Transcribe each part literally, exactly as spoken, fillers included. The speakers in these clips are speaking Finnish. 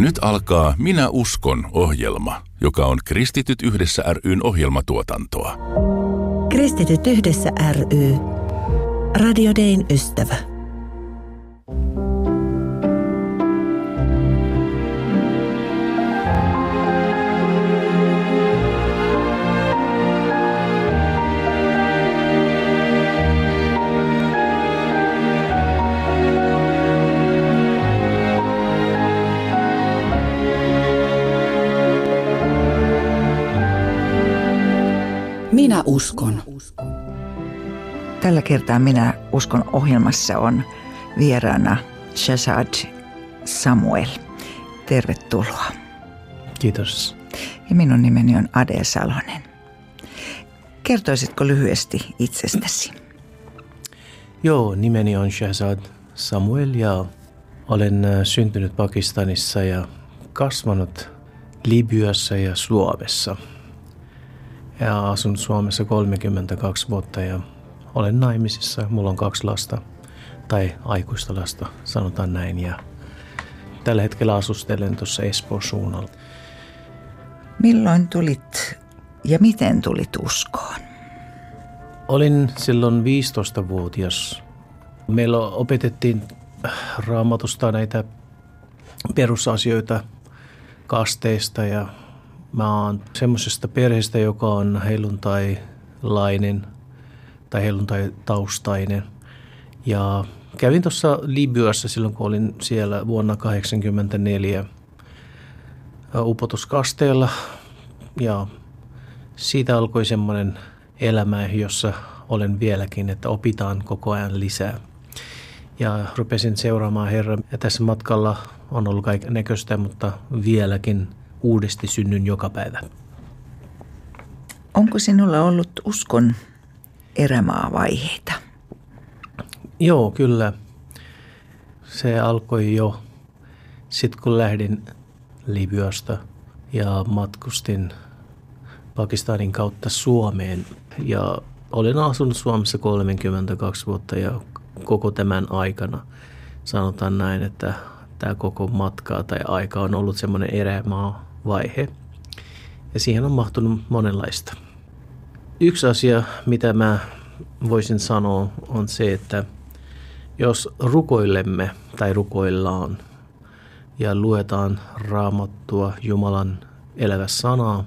Nyt alkaa Minä uskon -ohjelma, joka on Kristityt yhdessä ry:n ohjelmatuotantoa. Kristityt yhdessä ry. Radio Dayn ystävä. Minä uskon. Tällä kertaa Minä uskon -ohjelmassa on vieraana Shahzad Samuel. Tervetuloa. Kiitos. Ja minun nimeni on Adele Salonen. Kertoisitko lyhyesti itsestäsi? Joo, nimeni on Shahzad Samuel ja olen syntynyt Pakistanissa ja kasvanut Libyassa ja Suomessa. Ja asun Suomessa kolmekymmentäkaksi vuotta ja olen naimisissa. Mulla on kaksi lasta, tai aikuista lasta, sanotaan näin. Ja tällä hetkellä asustelen tuossa Espoon suunnalla. Milloin tulit ja miten tulit uskoon? Olin silloin viisitoistavuotias. Meillä opetettiin Raamatusta näitä perusasioita kasteista ja mä oon semmoisesta perheestä, joka on helluntailainen tai helluntai-taustainen. Ja kävin tuossa Libyassa silloin, kun olin siellä vuonna tuhatyhdeksänsataakahdeksankymmentäneljä upotuskasteella. Ja siitä alkoi semmoinen elämä, jossa olen vieläkin, että opitaan koko ajan lisää. Ja rupesin seuraamaan Herraa. Ja tässä matkalla on ollut kaiken näköistä, mutta vieläkin uudesti synnyn joka päivä. Onko sinulla ollut uskon erämaavaiheita? Joo, kyllä. Se alkoi jo sitten, kun lähdin Libyasta ja matkustin Pakistanin kautta Suomeen. Ja olen asunut Suomessa kolmekymmentäkaksi vuotta ja koko tämän aikana sanotaan näin, että tämä koko matka tai aika on ollut semmoinen erämaavaihe. Ja siihen on mahtunut monenlaista. Yksi asia, mitä mä voisin sanoa, on se, että jos rukoilemme tai rukoillaan ja luetaan Raamattua, Jumalan elävä sanaa,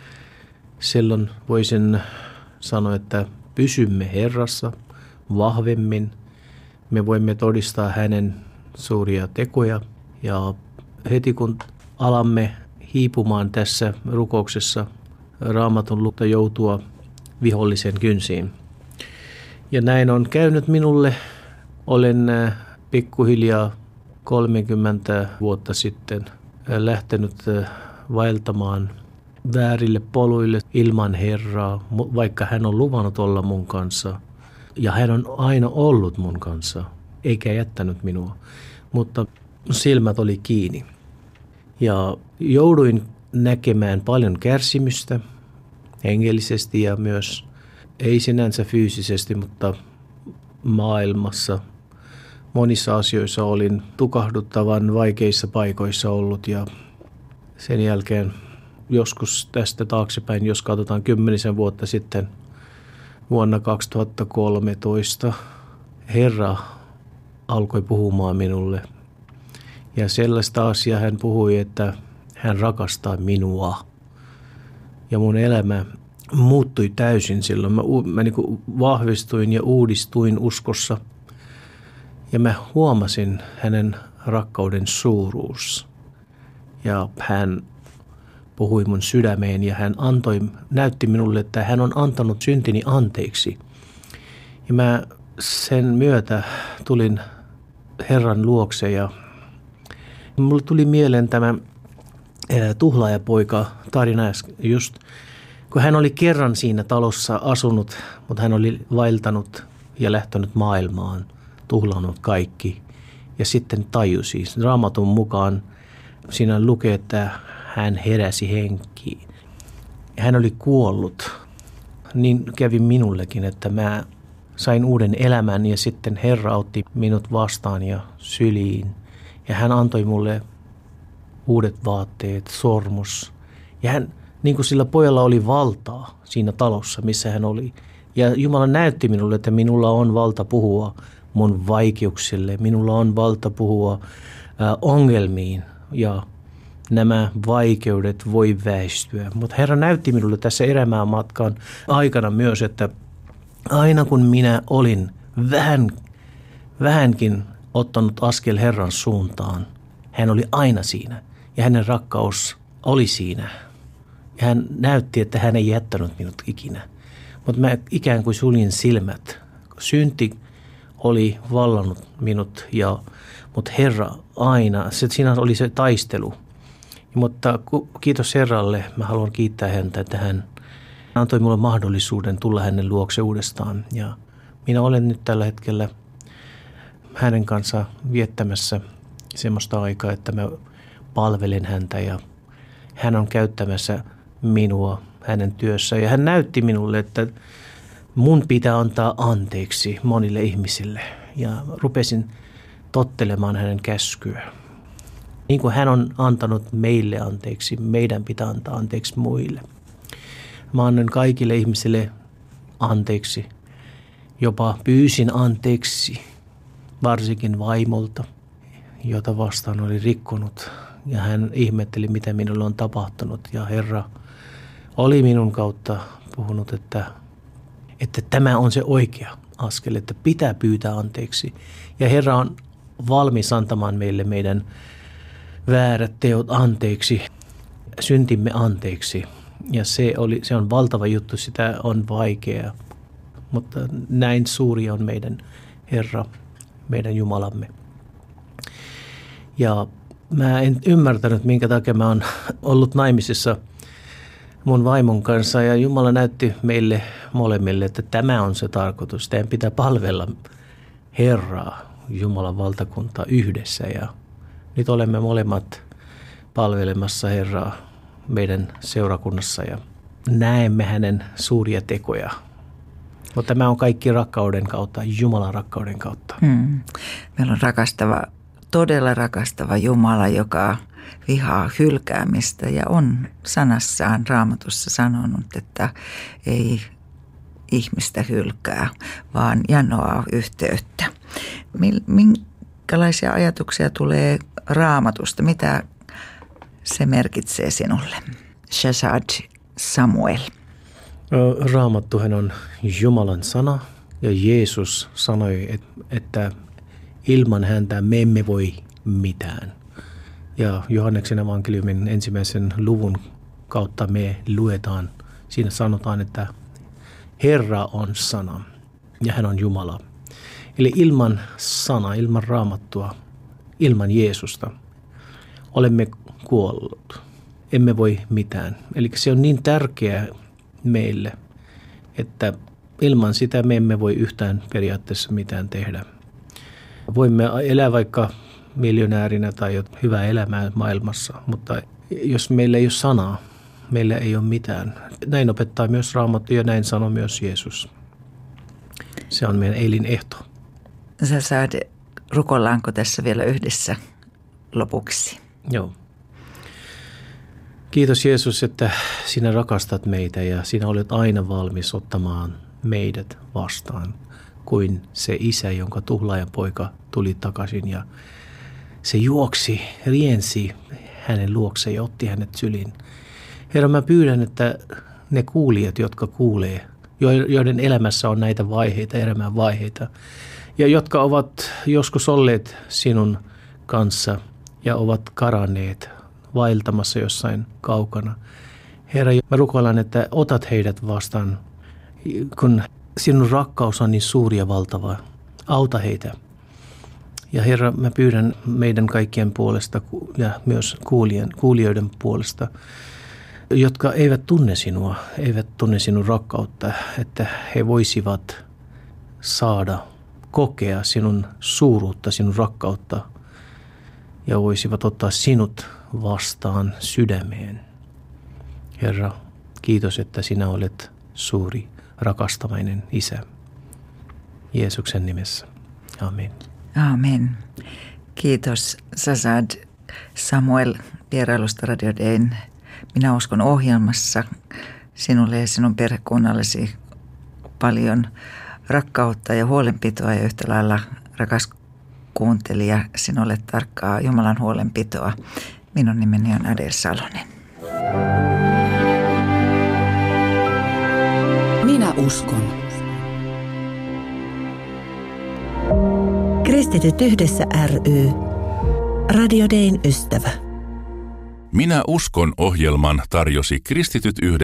silloin voisin sanoa, että pysymme Herrassa vahvemmin. Me voimme todistaa hänen suuria tekoja ja heti kun alamme hiipumaan tässä rukouksessa, Raamatun lukta joutua vihollisen kynsiin. Ja näin on käynyt minulle. Olen pikkuhiljaa kolmekymmentä vuotta sitten lähtenyt vaeltamaan väärille poluille ilman Herraa, vaikka hän on luvannut olla mun kanssa. Ja hän on aina ollut mun kanssa, eikä jättänyt minua, mutta silmät oli kiinni. Ja jouduin näkemään paljon kärsimystä hengellisesti ja myös, ei sinänsä fyysisesti, mutta maailmassa. Monissa asioissa olin tukahduttavan vaikeissa paikoissa ollut ja sen jälkeen joskus tästä taaksepäin, jos katsotaan kymmenisen vuotta sitten, vuonna kaksituhattakolmetoista Herra alkoi puhumaan minulle. Ja sellaista asiaa hän puhui, että hän rakastaa minua. Ja mun elämä muuttui täysin silloin. Mä, mä niin kuin vahvistuin ja uudistuin uskossa. Ja mä huomasin hänen rakkauden suuruus. Ja hän puhui mun sydämeen ja hän antoi, näytti minulle, että hän on antanut syntini anteeksi. Ja mä sen myötä tulin Herran luokse ja mulle tuli mieleen tämä tuhlaajapoika tarina just, kun hän oli kerran siinä talossa asunut, mutta hän oli vaeltanut ja lähtenyt maailmaan, tuhlannut kaikki. Ja sitten tajusi, Raamatun mukaan siinä lukee, että hän heräsi henkiin. Hän oli kuollut. Niin kävi minullekin, että mä sain uuden elämän ja sitten Herra otti minut vastaan ja syliin. Ja hän antoi mulle uudet vaatteet, sormus. Ja hän, niin kuin sillä pojalla oli valtaa siinä talossa, missä hän oli. Ja Jumala näytti minulle, että minulla on valta puhua mun vaikeuksille. Minulla on valta puhua ää, ongelmiin ja nämä vaikeudet voi väistyä. Mutta Herra näytti minulle tässä erämaamatkan aikana myös, että aina kun minä olin vähän, vähänkin ottanut askel Herran suuntaan, hän oli aina siinä ja hänen rakkaus oli siinä. Ja hän näytti, että hän ei jättänyt minut ikinä. Mutta mä ikään kuin suljin silmät. Synti oli vallannut minut, ja, mutta Herra aina, se, siinä oli se taistelu. Mutta kiitos Herralle, mä haluan kiittää häntä, että hän antoi minulle mahdollisuuden tulla hänen luokse uudestaan. Ja minä olen nyt tällä hetkellä hänen kanssa viettämässä semmoista aikaa, että mä palvelen häntä ja hän on käyttämässä minua hänen työssä. Ja hän näytti minulle, että mun pitää antaa anteeksi monille ihmisille. Ja rupesin tottelemaan hänen käskyä. Niin kuin hän on antanut meille anteeksi, meidän pitää antaa anteeksi muille. Mä annan kaikille ihmisille anteeksi. Jopa pyysin anteeksi, varsinkin vaimolta, jota vastaan oli rikkonut. Ja hän ihmetteli, mitä minulle on tapahtunut. Ja Herra oli minun kautta puhunut, että, että tämä on se oikea askel, että pitää pyytää anteeksi. Ja Herra on valmis antamaan meille meidän väärät teot anteeksi, syntimme anteeksi. Ja se, oli, se on valtava juttu, sitä on vaikea. Mutta näin suuri on meidän Herra, meidän Jumalamme. Ja mä en ymmärtänyt, minkä takia mä oon ollut naimisissa mun vaimon kanssa. Ja Jumala näytti meille molemmille, että tämä on se tarkoitus. Teidän pitää palvella Herraa, Jumalan valtakuntaa yhdessä. Ja nyt olemme molemmat palvelemassa Herraa meidän seurakunnassa ja näemme hänen suuria tekoja. Mutta tämä on kaikki rakkauden kautta, Jumalan rakkauden kautta. Hmm. Meillä on rakastava, todella rakastava Jumala, joka vihaa hylkäämistä ja on sanassaan Raamatussa sanonut, että ei ihmistä hylkää, vaan janoaa yhteyttä. Minkälaisia ajatuksia tulee Raamatusta? Mitä se merkitsee sinulle? Shazad Samuel. Raamattuhan on Jumalan sana ja Jeesus sanoi, että ilman häntä me emme voi mitään. Ja Johanneksen evankeliumin ensimmäisen luvun kautta me luetaan, siinä sanotaan, että Herra on sana ja hän on Jumala. Eli ilman sana, ilman Raamattua, ilman Jeesusta olemme kuollut. Emme voi mitään. Eli se on niin tärkeää meille, että ilman sitä me emme voi yhtään periaatteessa mitään tehdä. Voimme elää vaikka miljonäärinä tai hyvää elämää maailmassa, mutta jos meillä ei ole sanaa, meillä ei ole mitään. Näin opettaa myös Raamattu ja näin sanoo myös Jeesus. Se on meidän elinehto. Sä saat, rukoillaanko tässä vielä yhdessä lopuksi? Joo. Kiitos Jeesus, että sinä rakastat meitä ja sinä olet aina valmis ottamaan meidät vastaan kuin se isä, jonka tuhlaajan poika tuli takaisin ja se juoksi, riensi hänen luokseen ja otti hänet syliin. Herra, mä pyydän, että ne kuulijat, jotka kuulee, joiden elämässä on näitä vaiheita, elämän vaiheita, ja jotka ovat joskus olleet sinun kanssa ja ovat karanneet vaeltamassa jossain kaukana. Herra, mä rukoilen, että otat heidät vastaan, kun sinun rakkaus on niin suuri ja valtava. Auta heitä. Ja Herra, mä pyydän meidän kaikkien puolesta ja myös kuulijan, kuulijoiden puolesta, jotka eivät tunne sinua, eivät tunne sinun rakkautta, että he voisivat saada kokea sinun suuruutta, sinun rakkautta ja voisivat ottaa sinut vastaan sydämeen. Herra, kiitos, että sinä olet suuri, rakastavainen Isä. Jeesuksen nimessä. Amen. Amen. Kiitos Shazad Samuel vierailusta Radio Dayn Minä uskon -ohjelmassa. Sinulle ja sinun perhekunnallesi paljon rakkautta ja huolenpitoa ja yhtä lailla, rakas kuuntelija, sinulle tarkkaa Jumalan huolenpitoa. Minun nimeni on Adele Salonen. Minä uskon. Kristityt yhdessä ry. Radio Dayn ystävä. Minä uskon -ohjelman tarjosi Kristityt yhdessä